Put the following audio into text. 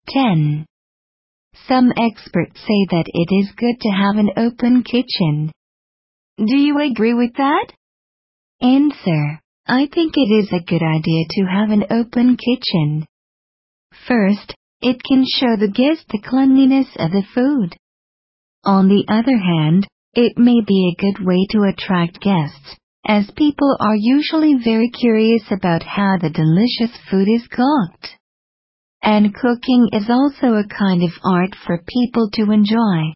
10. Some experts say that it is good to have an open kitchen. Do you agree with that? Answer: I think it is a good idea to have an open kitchen. First, it can show the guest the cleanliness of the food. On the other hand, it may be a good way to attract guests, as people are usually very curious about how the delicious food is cooked. And cooking is also a kind of art for people to enjoy.